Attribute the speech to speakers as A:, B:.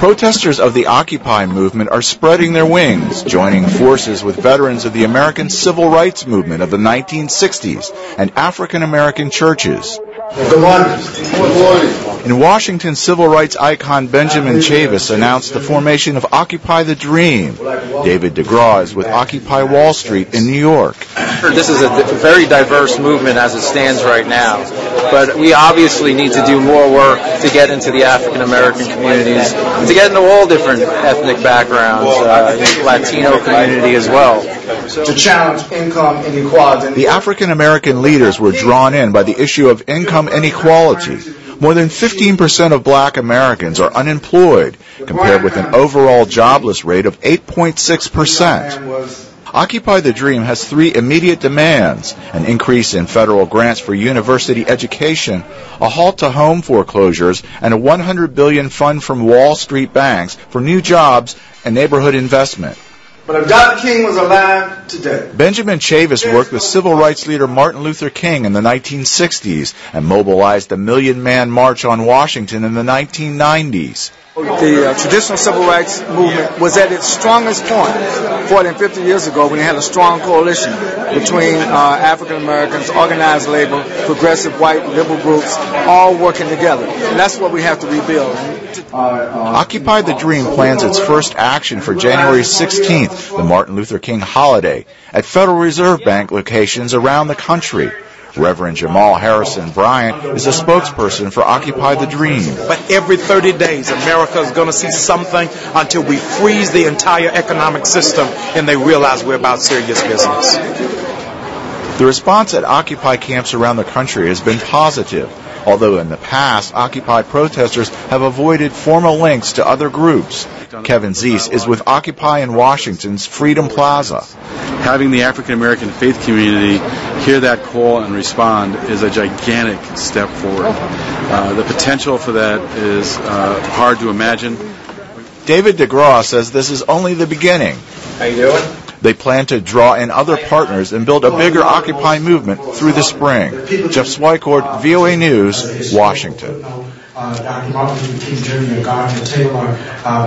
A: Protesters of the Occupy movement are spreading their wings, joining forces with veterans of the American Civil Rights Movement of the 1960s and African American churches.
B: Good morning.
A: In Washington, civil rights icon Benjamin Chavis announced the formation of Occupy the Dream. David DeGraw is with Occupy Wall Street in New York.
C: This is a very diverse movement as it stands right now, but we obviously need to do more work to get into the African American communities, to get into all different ethnic backgrounds, Latino community as well.
B: To challenge income inequality.
A: The African American leaders were drawn in by the issue of income inequality. More than 15% of black Americans are unemployed, compared with an overall jobless rate of 8.6%. Occupy the Dream has three immediate demands: an increase in federal grants for university education, a halt to home foreclosures, and a $100 billion fund from Wall Street banks for new jobs and neighborhood investment.
B: But if Dr. King was alive today...
A: Benjamin Chavis worked with civil rights leader Martin Luther King in the 1960s and mobilized the Million Man March on Washington in the 1990s.
D: The traditional civil rights movement was at its strongest point 40 and 50 years ago when they had a strong coalition between African Americans, organized labor, progressive white liberal groups, all working together. And that's what we have to rebuild.
A: Occupy the Dream plans its first action for January 16th, the Martin Luther King holiday, at Federal Reserve Bank locations around the country. Reverend Jamal Harrison Bryant is a spokesperson for Occupy the Dream.
E: But every 30 days, America is going to see something until we freeze the entire economic system and they realize we're about serious business.
A: The response at Occupy camps around the country has been positive, although in the past, Occupy protesters have avoided formal links to other groups. Kevin Zeese is with Occupy in Washington's Freedom Plaza.
F: Having the African American faith community hear that call and respond is a gigantic step forward. The potential for that is hard to imagine.
A: David DeGraw says this is only the beginning.
C: How you doing?
A: They plan to draw in other partners and build a bigger Occupy movement through the spring. Jeff Swicord, VOA News, Washington.
G: Dr. Martin Luther King Jr., Gardner Taylor,